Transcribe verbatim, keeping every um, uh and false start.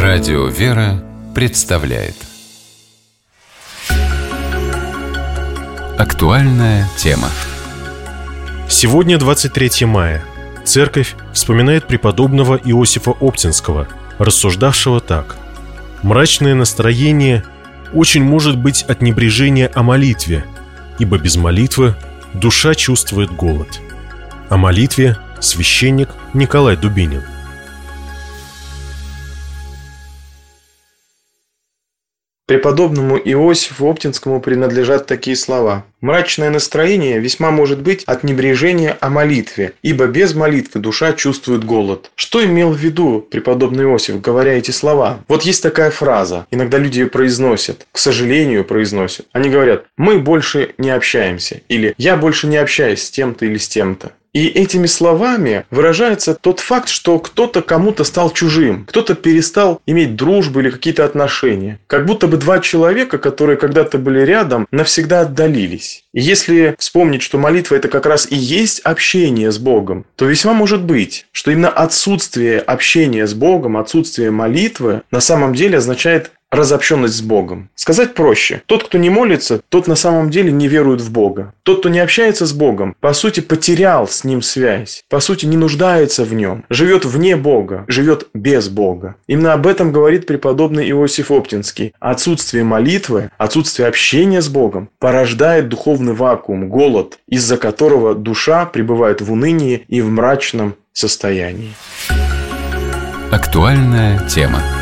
Радио «Вера» представляет актуальная тема. Сегодня двадцать третье мая. Церковь вспоминает преподобного Иосифа Оптинского, рассуждавшего так: «Мрачное настроение очень может быть от небрежения о молитве, ибо без молитвы душа чувствует голод». О молитве священник Николай Дубинин. Преподобному Иосифу Оптинскому принадлежат такие слова: «Мрачное настроение весьма может быть от небрежения о молитве, ибо без молитвы душа чувствует голод». Что имел в виду преподобный Иосиф, говоря эти слова? Вот есть такая фраза, иногда люди ее произносят, к сожалению произносят. Они говорят: «Мы больше не общаемся» или «Я больше не общаюсь с тем-то или с тем-то». И этими словами выражается тот факт, что кто-то кому-то стал чужим, кто-то перестал иметь дружбу или какие-то отношения. Как будто бы два человека, которые когда-то были рядом, навсегда отдалились. И если вспомнить, что молитва – это как раз и есть общение с Богом, то весьма может быть, что именно отсутствие общения с Богом, отсутствие молитвы на самом деле означает разобщенность с Богом. Сказать проще: тот, кто не молится, тот на самом деле не верует в Бога. Тот, кто не общается с Богом, по сути потерял с Ним связь, по сути не нуждается в Нем, живет вне Бога, живет без Бога. Именно об этом говорит преподобный Иосиф Оптинский. Отсутствие молитвы, отсутствие общения с Богом порождает духовный вакуум, голод, из-за которого душа пребывает в унынии и в мрачном состоянии. Актуальная тема.